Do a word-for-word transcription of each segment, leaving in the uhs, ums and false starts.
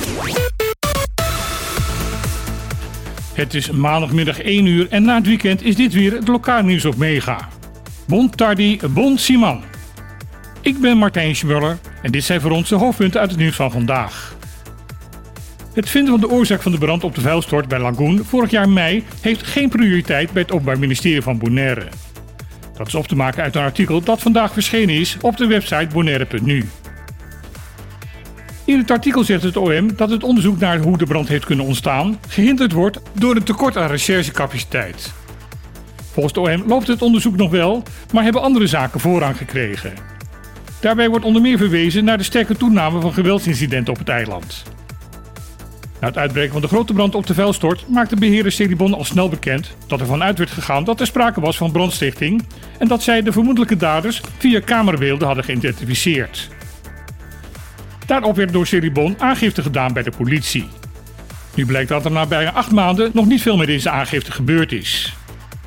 Het is maandagmiddag één uur en na het weekend is dit weer het lokaal nieuws op Mega. Bon tardi, bon Simon. Ik ben Martijn Schmuller en dit zijn voor ons de hoofdpunten uit het nieuws van vandaag. Het vinden van de oorzaak van de brand op de vuilstort bij Lagoen vorig jaar mei heeft geen prioriteit bij het Openbaar Ministerie van Bonaire. Dat is op te maken uit een artikel dat vandaag verschenen is op de website bonaire punt nu. In het artikel zegt het O M dat het onderzoek naar hoe de brand heeft kunnen ontstaan gehinderd wordt door een tekort aan recherchecapaciteit. Volgens het O M loopt het onderzoek nog wel, maar hebben andere zaken voorrang gekregen. Daarbij wordt onder meer verwezen naar de sterke toename van geweldsincidenten op het eiland. Na het uitbreken van de grote brand op de vuilstort maakte beheerder Celibon al snel bekend dat er vanuit werd gegaan dat er sprake was van brandstichting en dat zij de vermoedelijke daders via camerabeelden hadden geïdentificeerd. Daarop werd door Celibon aangifte gedaan bij de politie. Nu blijkt dat er na bijna acht maanden nog niet veel met deze aangifte gebeurd is.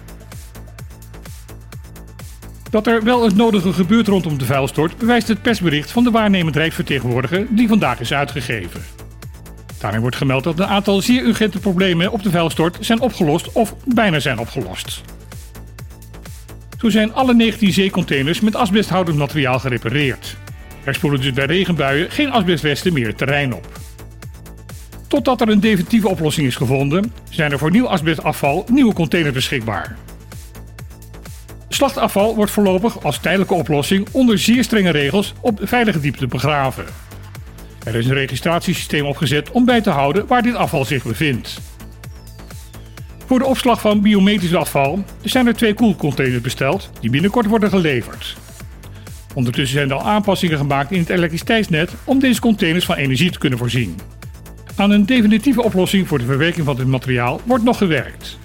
Dat er wel het nodige gebeurt rondom de vuilstort bewijst het persbericht van de waarnemend rijksvertegenwoordiger die vandaag is uitgegeven. Daarin wordt gemeld dat een aantal zeer urgente problemen op de vuilstort zijn opgelost of bijna zijn opgelost. Zo zijn alle negentien zeecontainers met asbesthoudend materiaal gerepareerd. Er spoelen dus bij regenbuien geen asbestresten meer het terrein op. Totdat er een definitieve oplossing is gevonden, zijn er voor nieuw asbestafval nieuwe containers beschikbaar. Slachtafval wordt voorlopig als tijdelijke oplossing onder zeer strenge regels op veilige diepte begraven. Er is een registratiesysteem opgezet om bij te houden waar dit afval zich bevindt. Voor de opslag van biometrisch afval zijn er twee koelcontainers besteld die binnenkort worden geleverd. Ondertussen zijn er al aanpassingen gemaakt in het elektriciteitsnet om deze containers van energie te kunnen voorzien. Aan een definitieve oplossing voor de verwerking van dit materiaal wordt nog gewerkt.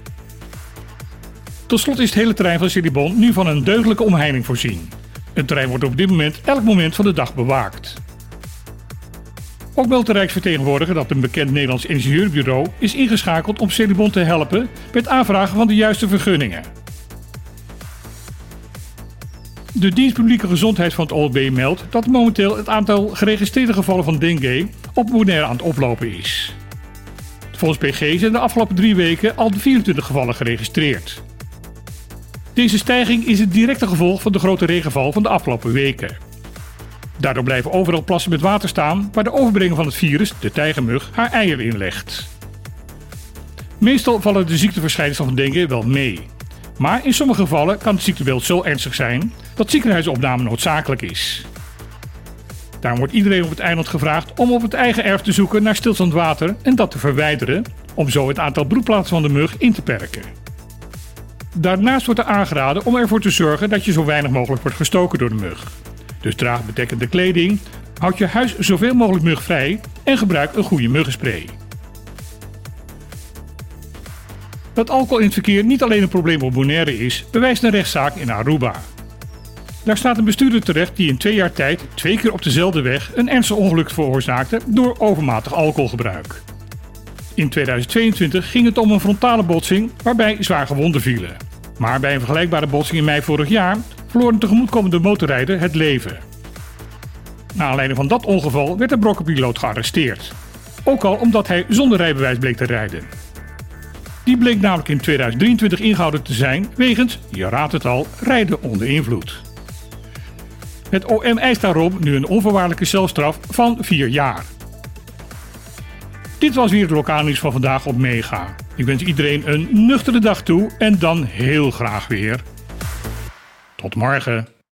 Tot slot is het hele terrein van Celibon nu van een deugdelijke omheining voorzien. Het terrein wordt op dit moment elk moment van de dag bewaakt. Ook meldt de Rijksvertegenwoordiger dat een bekend Nederlands ingenieurbureau is ingeschakeld om Celibon te helpen met aanvragen van de juiste vergunningen. De dienst publieke gezondheid van het O L B meldt dat momenteel het aantal geregistreerde gevallen van dengue op Bonaire aan het oplopen is. Volgens P G zijn de afgelopen drie weken al vierentwintig gevallen geregistreerd. Deze stijging is het directe gevolg van de grote regenval van de afgelopen weken. Daardoor blijven overal plassen met water staan waar de overbrenger van het virus, de tijgermug, haar eieren inlegt. Meestal vallen de ziekteverschijnselen van dengue wel mee. Maar in sommige gevallen kan het ziektebeeld zo ernstig zijn dat ziekenhuisopname noodzakelijk is. Daarom wordt iedereen op het eiland gevraagd om op het eigen erf te zoeken naar stilstaand water en dat te verwijderen, om zo het aantal broedplaatsen van de mug in te perken. Daarnaast wordt er aangeraden om ervoor te zorgen dat je zo weinig mogelijk wordt gestoken door de mug. Dus draag bedekkende kleding, houd je huis zoveel mogelijk mugvrij en gebruik een goede muggenspray. Dat alcohol in het verkeer niet alleen een probleem op Bonaire is, bewijst een rechtszaak in Aruba. Daar staat een bestuurder terecht die in twee jaar tijd twee keer op dezelfde weg een ernstig ongeluk veroorzaakte door overmatig alcoholgebruik. In tweeduizend tweeëntwintig ging het om een frontale botsing waarbij zwaar gewonden vielen. Maar bij een vergelijkbare botsing in mei vorig jaar verloor een tegemoetkomende motorrijder het leven. Na aanleiding van dat ongeval werd de brokkenpiloot gearresteerd. Ook al omdat hij zonder rijbewijs bleek te rijden. Die bleek namelijk in tweeduizend drieëntwintig ingehouden te zijn wegens, je raadt het al, rijden onder invloed. Het O M eist daarom nu een onvoorwaardelijke celstraf van vier jaar. Dit was weer het lokaal nieuws van vandaag op Mega. Ik wens iedereen een nuchtere dag toe en dan heel graag weer. Tot morgen.